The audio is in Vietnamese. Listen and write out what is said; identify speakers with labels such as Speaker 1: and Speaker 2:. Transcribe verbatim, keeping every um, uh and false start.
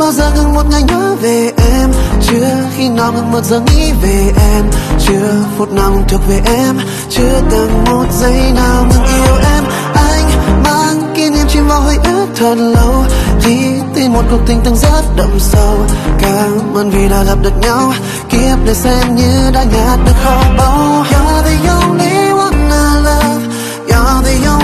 Speaker 1: bao giờ ngừng một ngày nhớ về em, chưa khi nào ngừng một giờ nghĩ về em, chưa phút nào ngừng thuộc về em, chưa từng một giây nào ngừng yêu em. Anh mang kỷ niệm chìm vào hồi ức thật lâu, vì tin một cuộc tình từng rất đậm sâu. Cảm ơn vì đã gặp được nhau, kiếp này xem như đã nhạt được kho báu. You're the only one I love, you're the only